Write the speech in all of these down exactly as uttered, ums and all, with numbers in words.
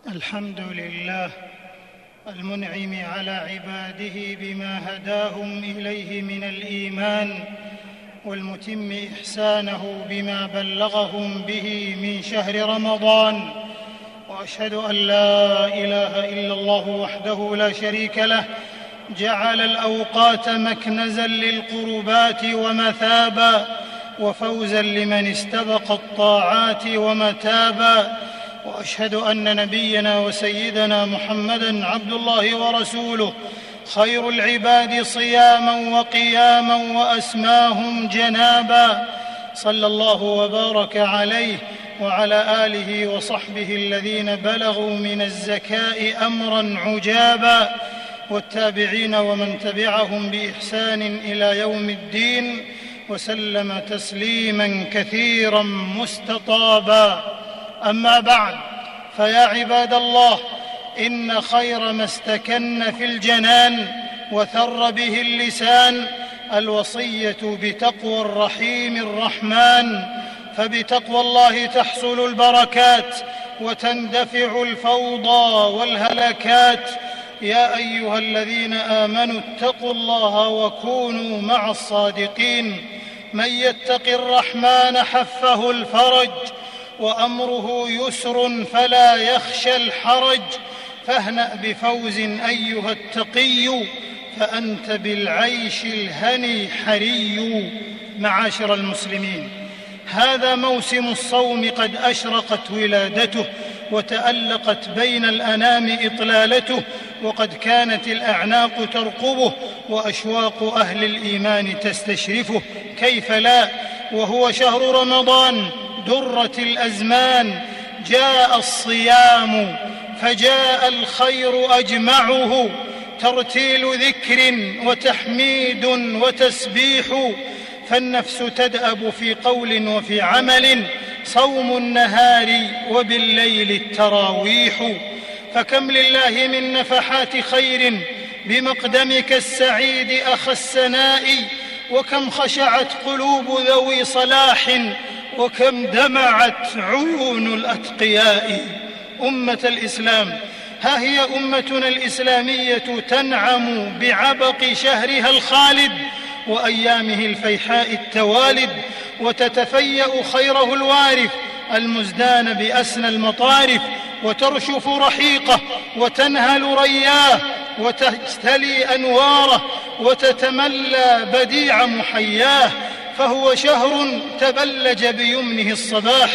الحمد لله المنعم على عباده بما هداهم إليه من الإيمان، والمتم إحسانه بما بلغهم به من شهر رمضان. وأشهد أن لا إله إلا الله وحده لا شريك له، جعل الأوقات مكنزا للقربات ومثابا، وفوزا لمن استبق الطاعات ومتابا. وأشهد أن نبينا وسيدنا محمدًا عبد الله ورسوله، خير العباد صيامًا وقيامًا وأسماهم جنابا، صلى الله وبارك عليه وعلى آله وصحبه الذين بلغوا من الزكاء أمرًا عجابا، والتابعين ومن تبعهم بإحسان إلى يوم الدين، وسلم تسليمًا كثيرًا مستطابا. أما بعد، فيا عباد الله، إن خير ما استكن في الجنان وثر به اللسان الوصية بتقوى الرحيم الرحمن، فبتقوى الله تحصل البركات وتندفع الفوضى والهلكات. يا أيها الذين آمنوا اتقوا الله وكونوا مع الصادقين. من يتق الرحمن حفه الفرج، وأمره يسر فلا يخشى الحرج. فاهنأ بفوز أيها التقي، فأنت بالعيش الهني حري. معاشر المسلمين، هذا موسم الصوم قد أشرقت ولادته، وتألقت بين الأنام إطلالته، وقد كانت الأعناق ترقبه، وأشواق أهل الإيمان تستشرفه. كيف لا وهو شهر رمضان درة الأزمان؟ جاء الصيام فجاء الخير أجمعه، ترتيل ذكر وتحميد وتسبيح، فالنفس تدأب في قول وفي عمل، صوم النهار وبالليل التراويح. فكم لله من نفحات خير بمقدمك السعيد أخ السناء، وكم خشعت قلوب ذوي صلاح، وكم دمعت عيون الأتقياء. أمة الإسلام، ها هي أمتنا الإسلامية تنعم بعبق شهرها الخالد وأيامه الفيحاء التوالد، وتتفيأ خيره الوارف المزدان بأسنى المطارف، وترشف رحيقه وتنهل رياه، وتجتلي أنواره، وتتملى بديع محياه. فهو شهر تبلج بيمنه الصباح،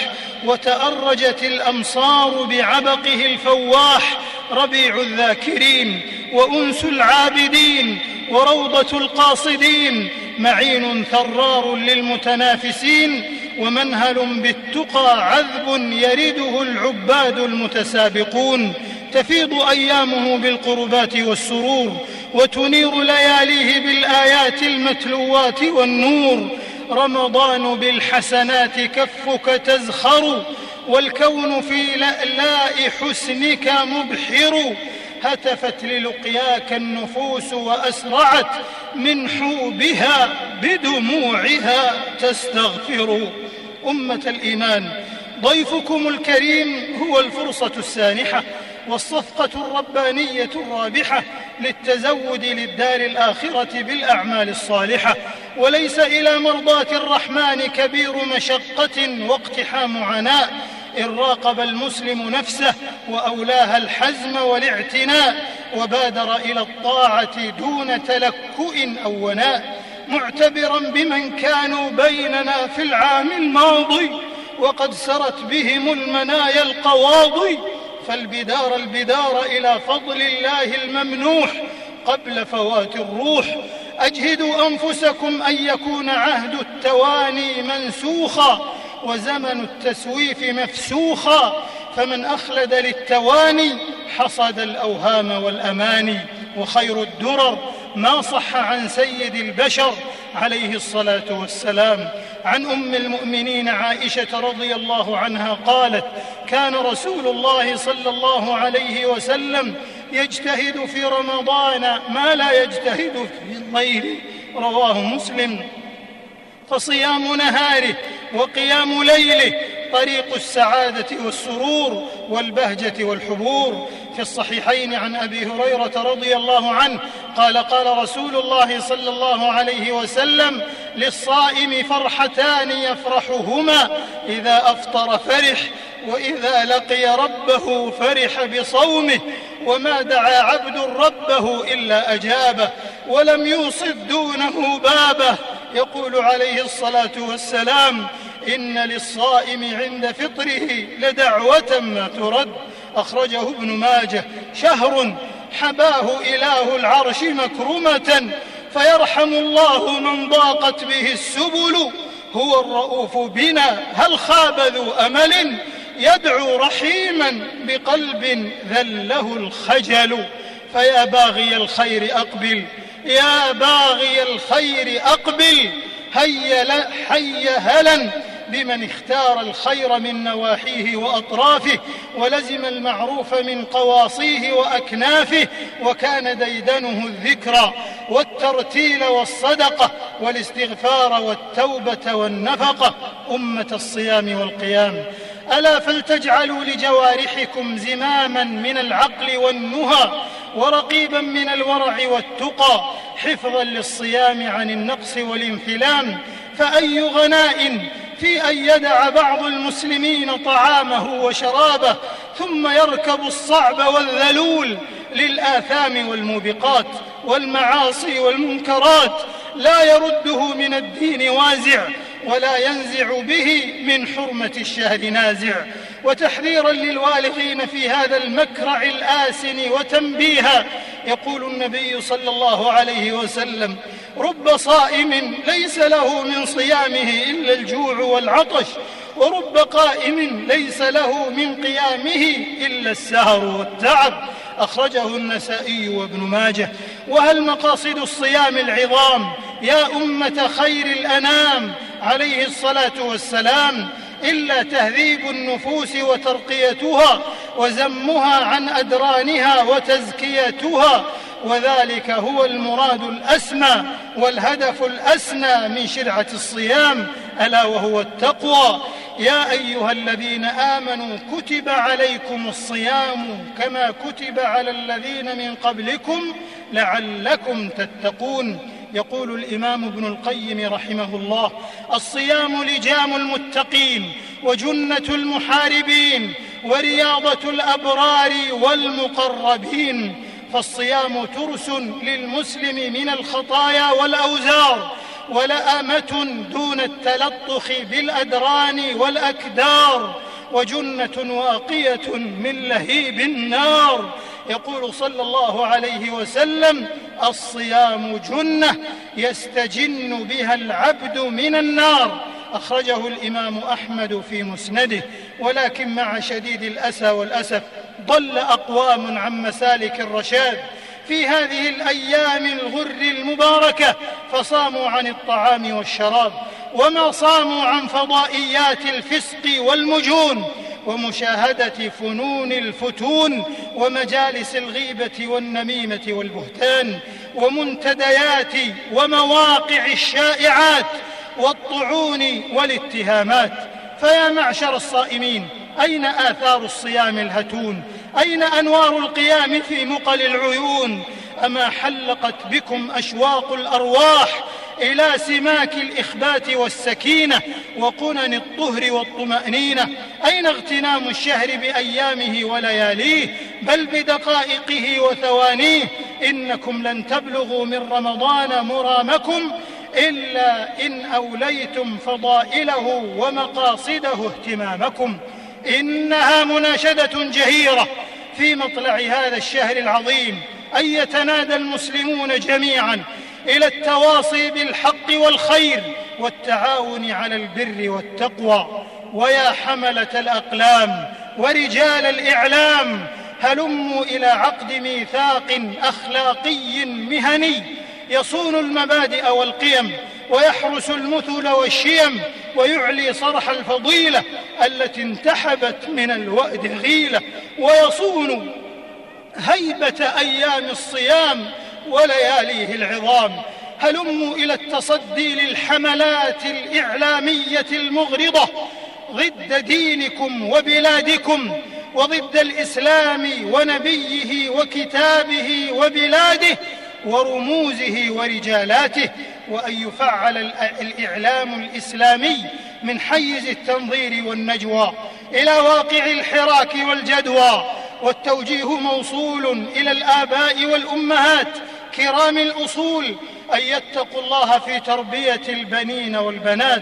وتأرجت الأمصار بعبقه الفواح. ربيع الذاكرين وأنس العابدين وروضة القاصدين، معين ثرار للمتنافسين، ومنهل بالتقى عذب يرده العباد المتسابقون. تفيض أيامه بالقربات والسرور، وتنير لياليه بالآيات المتلوات والنور. رمضان بالحسنات كفك تزخر، والكون في لألاء حسنك مبحر. هتفت للقياك النفوس وأسرعت من حوبها بدموعها تستغفر. أمة الإيمان، ضيفكم الكريم هو الفرصة السانحة والصفقة الربانية الرابحة للتزود للدار الآخرة بالأعمال الصالحة، وليس إلى مرضاة الرحمن كبير مشقة واقتحام عناء، إن راقب المسلم نفسه وأولاها الحزم والاعتناء، وبادر إلى الطاعة دون تلكؤ أو وناء، معتبرا بمن كانوا بيننا في العام الماضي وقد سرت بهم المنايا القواضي. فالبدار البدار إلى فضل الله الممنوح قبل فوات الروح. أجهدوا أنفسكم أن يكون عهد التواني منسوخا، وزمن التسويف مفسوخا، فمن أخلد للتواني حصد الأوهام والأماني. وخير الدرر ما صح عن سيد البشر عليه الصلاة والسلام، عن أم المؤمنين عائشة رضي الله عنها قالت: كان رسول الله صلى الله عليه وسلم يجتهد في رمضان ما لا يجتهد في الليل، رواه مسلم. فصيام نهاره وقيام ليله طريق السعادة والسرور والبهجة والحبور. في الصحيحين عن أبي هريرة رضي الله عنه قال قال رسول الله صلى الله عليه وسلم: للصائم فرحتان يفرحهما، إذا أفطر فرح، وإذا لقي ربه فرح بصومه، وما دعا عبد ربه إلا أجابه، ولم يوصد دونه بابه. يقول عليه الصلاة والسلام: إن للصائم عند فطره لدعوة ما ترد. أخرجه ابن ماجه. شهر حباه إله العرش مكرمة، فيرحم الله من ضاقت به السبل، هو الرؤوف بنا هل خاب ذو أمل، يدعو رحيما بقلب ذله الخجل. فيا باغي الخير أقبل، يا باغي الخير أقبل، هيا حي هلا بمن اختار الخير من نواحيه وأطرافه، ولزم المعروف من قواصيه وأكنافه، وكان ديدنه الذكرى والترتيل والصدقة والاستغفار والتوبة والنفقة. أمة الصيام والقيام، ألا فلتجعلوا لجوارحكم زماما من العقل والنهى، ورقيبا من الورع والتقى، حفظا للصيام عن النقص والانفلام. فأي غناء في أن يدع بعض المسلمين طعامه وشرابه ثم يركب الصعب والذلول للآثام والموبقات والمعاصي والمنكرات، لا يرده من الدين وازع، ولا ينزع به من حرمة الشهر نازع. وتحذيرا للوالغين في هذا المكرع الآسن وتنبيها، يقول النبي صلى الله عليه وسلم: رب صائم ليس له من صيامه إلا الجوع والعطش، ورب قائم ليس له من قيامه إلا السهر والتعب. أخرجه النسائي وابن ماجه. وهل مقاصد الصيام العظام يا أمة خير الأنام عليه الصلاة والسلام إلا تهذيب النفوس وترقيتها، وزمها عن أدرانها وتزكيتها، وذلك هو المراد الأسمى والهدف الأسنى من شرعة الصيام، ألا وهو التقوى. يا أيها الذين آمنوا كتب عليكم الصيام كما كتب على الذين من قبلكم لعلكم تتقون. يقول الإمام ابن القيم رحمه الله: الصيام لجام المتقين، وجنة المحاربين، ورياضة الأبرار والمقربين. فالصيام ترس للمسلم من الخطايا والأوزار، ولأمة دون التلطخ بالأدران والأكدار، وجنة واقية من لهيب النار. يقول صلى الله عليه وسلم: الصيام جنة يستجن بها العبد من النار. أخرجه الإمام أحمد في مسنده. ولكن مع شديد الأسى والأسف ضل أقوام عن مسالك الرشاد في هذه الأيام الغر المباركة، فصاموا عن الطعام والشراب، وما صاموا عن فضائيات الفسق والمجون، ومشاهدة فنون الفتون، ومجالس الغيبة والنميمة والبهتان، ومنتديات ومواقع الشائعات والطعون والاتهامات. فيا معشر الصائمين، أين آثار الصيام الهتون؟ أين أنوار القيام في مقل العيون؟ أما حلقت بكم أشواق الأرواح إلى سماك الإخبات والسكينة وقنن الطهر والطمأنينة؟ أين اغتنام الشهر بأيامه ولياليه، بل بدقائقه وثوانيه؟ إنكم لن تبلغوا من رمضان مرامكم إلا إن أوليتم فضائله ومقاصده اهتمامكم. إنها مناشدة جهيرة في مطلع هذا الشهر العظيم أن يتنادى المسلمون جميعا إلى التواصي بالحق والخير والتعاون على البر والتقوى. ويا حملة الأقلام ورجال الإعلام، هلموا إلى عقد ميثاق أخلاقي مهني يصون المبادئ والقيم، ويحرس المثل والشيم، ويعلي صرح الفضيلة التي انتحبت من الوأد غيلة، ويصون هيبة أيام الصيام ولياليه العظام. هلموا إلى التصدي للحملات الإعلامية المغرضة ضد دينكم وبلادكم وضد الإسلام ونبيه وكتابه وبلاده ورموزه ورجالاته، وأن يفعل الإعلام الإسلامي من حيز التنظير والنجوى إلى واقع الحراك والجدوى، والتوجيه موصول إلى الآباء والأمهات كرام الأصول أن يتقوا الله في تربية البنين والبنات،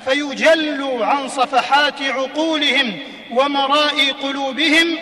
فيجلوا عن صفحات عقولهم ومرائي قلوبهم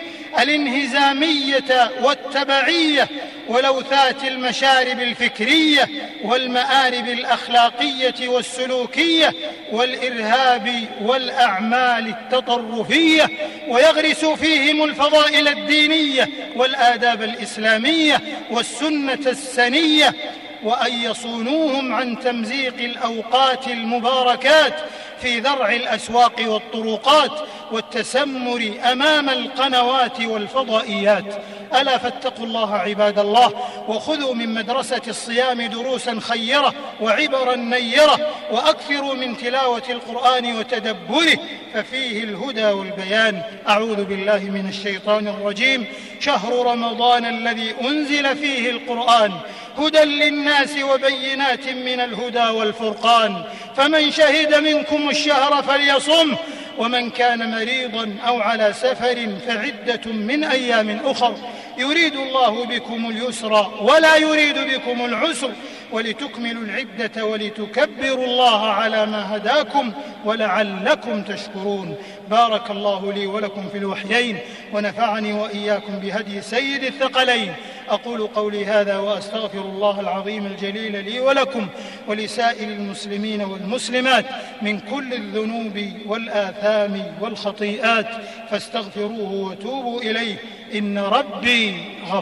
الانهزامية والتبعية ولوثات المشارب الفكرية والمآرب الأخلاقية والسلوكية والإرهاب والأعمال التطرفية، ويغرسوا فيهم الفضائل الدينية والآداب الإسلامية والسنة السنية، وأن يصونوهم عن تمزيق الأوقات المباركات في ذرع الأسواق والطرقات والتسمر أمام القنوات والفضائيات. ألا فاتقوا الله عباد الله، وخذوا من مدرسة الصيام دروسا خيرة وعبرا نيرة، وأكثروا من تلاوة القرآن وتدبره ففيه الهدى والبيان. أعوذ بالله من الشيطان الرجيم. شهر رمضان الذي أنزل فيه القرآن هدى للناس وبينات من الهدى والفرقان، فمن شهد منكم الشهر فليصمه، ومن كان مريضا أو على سفر فعدة من أيام أخر، يريد الله بكم اليسر ولا يريد بكم العسر، ولتكملوا العدة ولتكبروا الله على ما هداكم ولعلكم تشكرون. بارك الله لي ولكم في الوحيين، ونفعني وإياكم بهدي سيد الثقلين. أقول قولي هذا وأستغفر الله العظيم الجليل لي ولكم ولسائر المسلمين والمسلمات من كل الذنوب والآثام والخطيئات، فاستغفروه وتوبوا إليه، إن ربي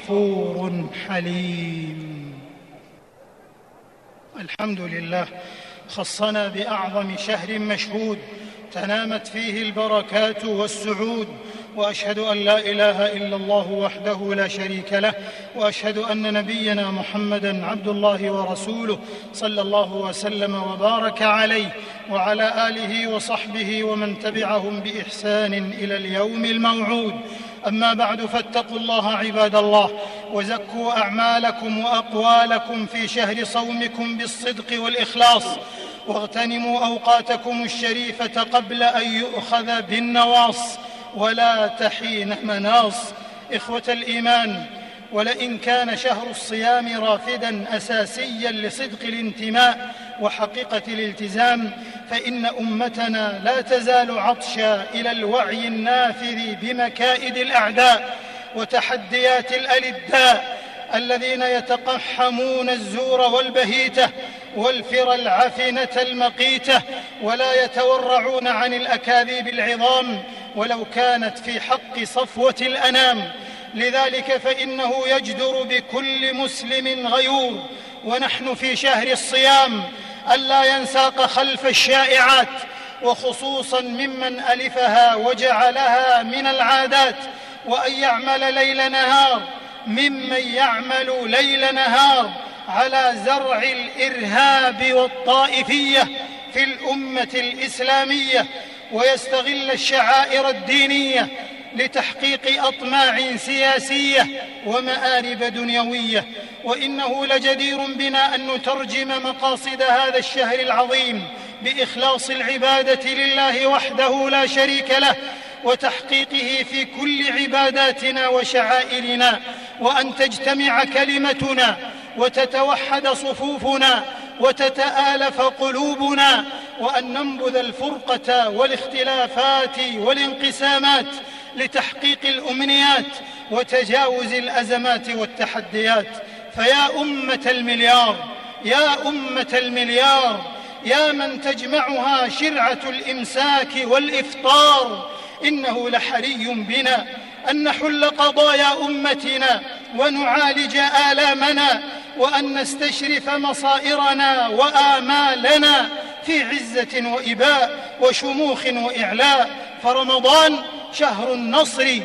غفور حليم. الحمد لله، خصنا بأعظم شهر مشهود تنامت فيه البركات والسعود، وأشهد أن لا إله إلا الله وحده لا شريك له، وأشهد أن نبينا محمدًا عبد الله ورسوله صلى الله وسلم وبارك عليه وعلى آله وصحبه ومن تبعهم بإحسان إلى اليوم الموعود. أما بعد، فاتقوا الله عباد الله، وزكوا أعمالكم وأقوالكم في شهر صومكم بالصدق والإخلاص، واغتنموا أوقاتكم الشريفة قبل أن يؤخذ بالنواص ولا تحين مناص. إخوة الإيمان، ولئن كان شهر الصيام رافداً أساسياً لصدق الانتماء وحقيقة الالتزام، فإن أمتنا لا تزال عطشا إلى الوعي النافذ بمكائد الأعداء وتحديات الألداء الذين يتقحمون الزور والبهيتة والفر العفنة المقيتة، ولا يتورعون عن الأكاذيب العظام ولو كانت في حق صفوة الأنام. لذلك فإنه يجدر بكل مسلم غيور ونحن في شهر الصيام ألا ينساق خلف الشائعات، وخصوصاً ممن ألفها وجعلها من العادات، وأن يعمل ليل نهار ممن يعمل ليل نهار على زرع الإرهاب والطائفية في الأمة الإسلامية، ويستغل الشعائر الدينية لتحقيق أطماع سياسية ومآرب دنيوية. وإنه لجدير بنا أن نترجم مقاصد هذا الشهر العظيم بإخلاص العبادة لله وحده لا شريك له، وتحقيقه في كل عباداتنا وشعائرنا، وأن تجتمع كلمتنا وتتوحد صفوفنا وتتآلف قلوبنا، وأن ننبذ الفرقة والاختلافات والانقسامات لتحقيق الأمنيات وتجاوز الأزمات والتحديات. فيا أمة المليار، يا أمة المليار، يا من تجمعها شرعة الإمساك والإفطار، إنه لحري بنا أن نحل قضايا أمتنا ونعالج آلامنا، وأن نستشرف مصائرنا وآمالنا في عزة وإباء وشموخ وإعلاء. فرمضان شهر النصر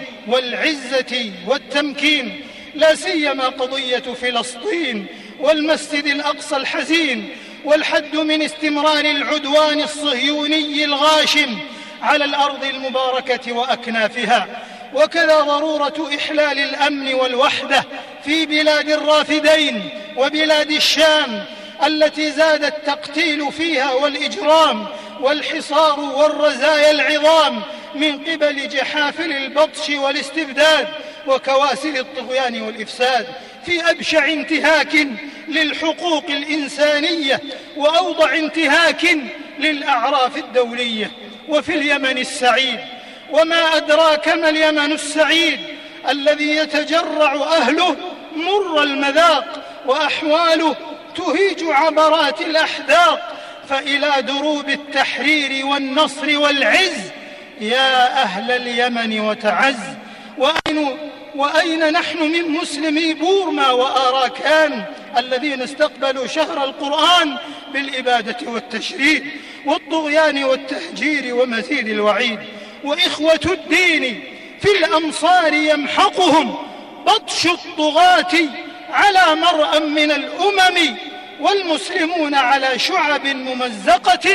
والعزة والتمكين، لا سيما قضية فلسطين والمسجد الأقصى الحزين والحد من استمرار العدوان الصهيوني الغاشم على الأرض المباركة وأكنافها. وكذا ضرورة إحلال الأمن والوحدة في بلاد الرافدين وبلاد الشام التي زاد التقتيل فيها والإجرام والحصار والرزايا العظام من قبل جحافل البطش والاستبداد وكواسل الطغيان والإفساد، في أبشع انتهاك للحقوق الإنسانية وأوضع انتهاك للأعراف الدولية. وفي اليمن السعيد، وما أدراك ما اليمن السعيد الذي يتجرع أهله مر المذاق وأحواله تهيج عبرات الأحداق، فإلى دروب التحرير والنصر والعز يا أهل اليمن وتعز. وأين, وأين نحن من مسلمي بورما وآراكان الذين استقبلوا شهر القرآن بالإبادة والتشريد والطغيان والتهجير ومزيد الوعيد؟ وإخوة الدين في الأمصار يمحقهم بطش الطغاة على مرأى من الأمم، والمسلمون على شعب ممزقة.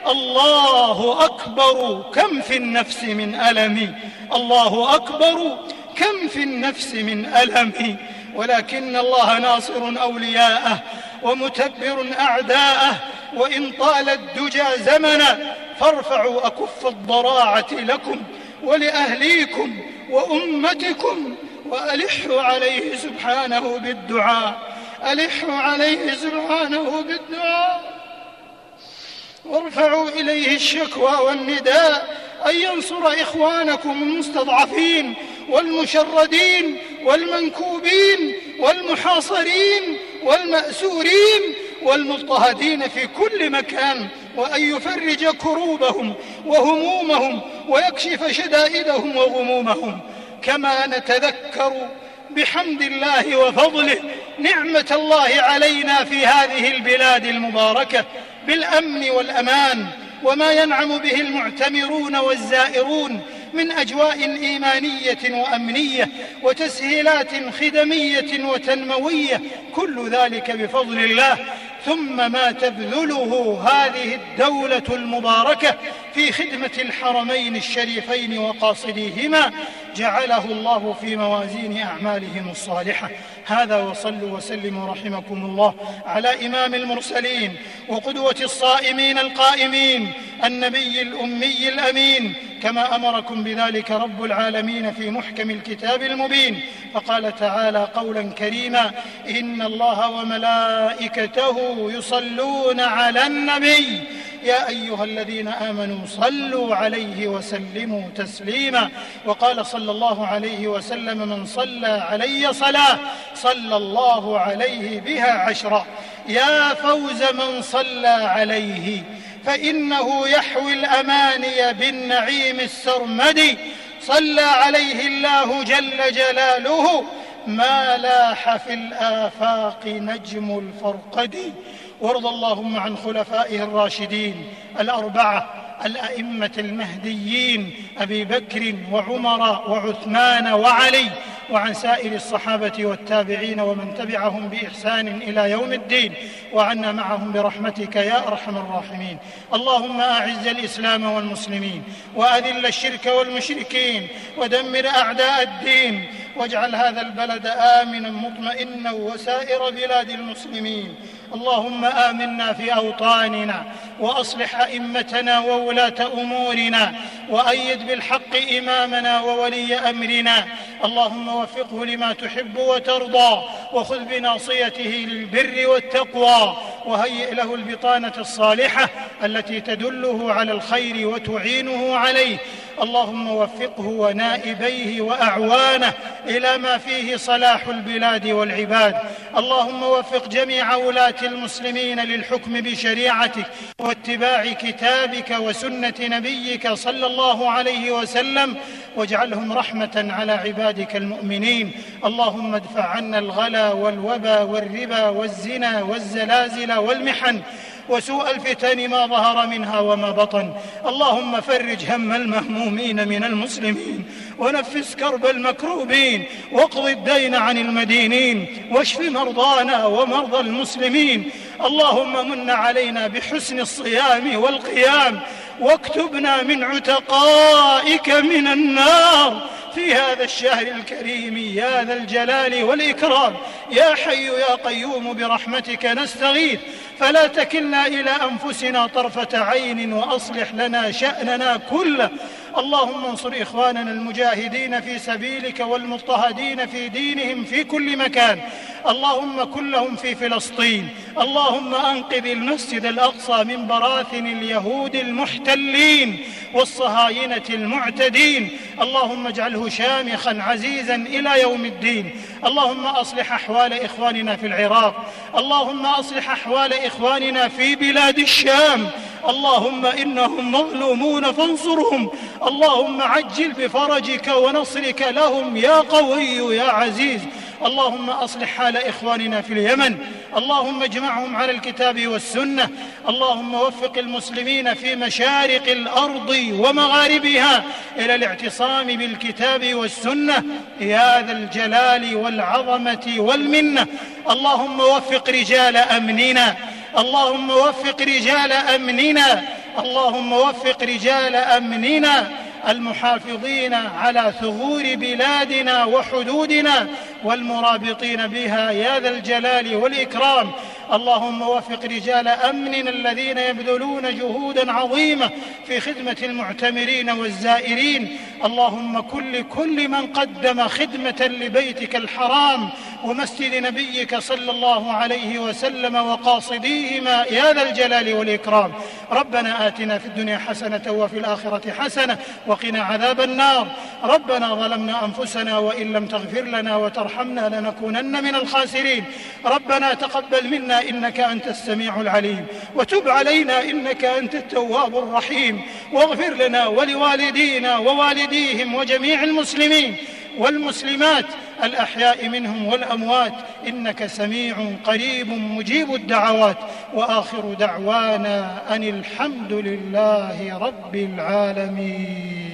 الله أكبر كم في النفس من ألم، الله أكبر كم في النفس من ألم. ولكن الله ناصر أولياءه ومتبر أعداءه، وإن طال الدجى زمنا فارفعوا أكف الضراعة لكم ولأهليكم وأمتكم، وألحوا عليه سبحانه بالدعاء، ألحوا عليه سبحانه بالدعاء، وارفعوا إليه الشكوى والنداء أن ينصر إخوانكم المستضعفين والمشردين والمنكوبين والمحاصرين والمأسورين والمضطهدين في كل مكان، وأن يفرج كروبهم وهمومهم ويكشف شدائدهم وغمومهم. كما نتذكر بحمد الله وفضله نعمة الله علينا في هذه البلاد المباركة بالأمن والأمان، وما ينعم به المعتمرون والزائرون من أجواء إيمانية وأمنية وتسهيلات خدمية وتنموية، كل ذلك بفضل الله. ثم ما تبذله هذه الدولة المباركة في خدمة الحرمين الشريفين وقاصديهما جعله الله في موازين أعمالهم الصالحة. هذا، وصلوا وسلموا رحمكم الله على إمام المرسلين وقدوة الصائمين القائمين النبي الأمي الأمين، كما أمركم بذلك رب العالمين في محكم الكتاب المبين. فقال تعالى قولا كريما: إن الله وملائكته يصلون على النبي يا أيها الذين آمنوا صلوا عليه وسلموا تسليما. وقال صلى الله عليه وسلم: من صلى علي صلاة صلى الله عليه بها عشرا. يا فوز من صلى عليه، فإنه يحوي الأماني بالنعيم السرمدي. صلى عليه الله جل جلاله ما لاح في الآفاق نجم الفرقد. وارض اللهم عن خلفائه الراشدين الأربعة الأئمة المهديين أبي بكر وعمر وعثمان وعلي، وعن سائر الصحابة والتابعين ومن تبعهم بإحسان إلى يوم الدين، وعنا معهم برحمتك يا أرحم الراحمين. اللهم أعز الإسلام والمسلمين، وأذل الشرك والمشركين، ودمر أعداء الدين، واجعل هذا البلد آمنا مطمئنا وسائر بلاد المسلمين. اللهم آمنا في أوطاننا، وأصلح أئمتنا وولاة أمورنا، وأيد بالحق إمامنا وولي أمرنا. اللهم وفقه لما تحب وترضى، وخذ بناصيته للبر والتقوى، وهيئ له البطانة الصالحة التي تدله على الخير وتعينه عليه. اللهم وفقه ونائبيه وأعوانه إلى ما فيه صلاح البلاد والعباد. اللهم وفق جميع ولاة المسلمين للحكم بشريعتك واتباع كتابك وسنة نبيك صلى الله عليه وسلم، واجعلهم رحمة على عبادك المؤمنين. اللهم ادفع عنا الغلا والوبا والربا والزنا والزلازل والمحن وسوء الفتن ما ظهر منها وما بطن. اللهم فرج هم المهمومين من المسلمين، ونفس كرب المكروبين، واقض الدين عن المدينين، واشف مرضانا ومرضى المسلمين. اللهم من علينا بحسن الصيام والقيام واكتبنا من عتقائك من النار في هذا الشهر الكريم يا ذا الجلال والإكرام. يا حي يا قيوم برحمتك نستغيث، فلا تكلنا إلى أنفسنا طرفة عين، وأصلح لنا شأننا كله. اللهم انصر إخواننا المجاهدين في سبيلك والمضطهدين في دينهم في كل مكان. اللهم كن لهم في فلسطين. اللهم أنقذ المسجد الأقصى من براثن اليهود المحتلين والصهاينة المعتدين. اللهم اجعله شامخا عزيزا إلى يوم الدين. اللهم أصلح أحوال إخواننا في العراق. اللهم أصلح أحوال إخواننا في بلاد الشام. اللهم إنهم مظلومون فانصرهم. اللهم عجل بفرجك ونصرك لهم يا قوي يا عزيز. اللهم أصلح حال إخواننا في اليمن. اللهم اجمعهم على الكتاب والسنة. اللهم وفق المسلمين في مشارق الأرض ومغاربها إلى الاعتصام بالكتاب والسنة يا ذا الجلال والعظمة والمنة. اللهم وفق رجال أمننا. اللهم وفق رجال أمننا. اللهم وفق رجال أمننا المحافظين على ثغور بلادنا وحدودنا والمرابطين بها يا ذا الجلال والإكرام. اللهم وفق رجال أمننا الذين يبذلون جهودا عظيمة في خدمة المعتمرين والزائرين. اللهم كن لكل من قدم خدمة لبيتك الحرام ومسجد نبيك صلى الله عليه وسلم وقاصديهما يا ذا الجلال والإكرام. ربنا آتنا في الدنيا حسنة وفي الآخرة حسنة وقنا عذاب النار. ربنا ظلمنا أنفسنا وإن لم تغفر لنا وترحمنا لنكونن من الخاسرين. ربنا تقبل منا إنك أنت السميع العليم، وتب علينا إنك أنت التواب الرحيم، واغفر لنا ولوالدينا ووالديهم وجميع المسلمين والمسلمات الأحياء منهم والأموات إنك سميع قريب مجيب الدعوات. وآخر دعوانا أن الحمد لله رب العالمين.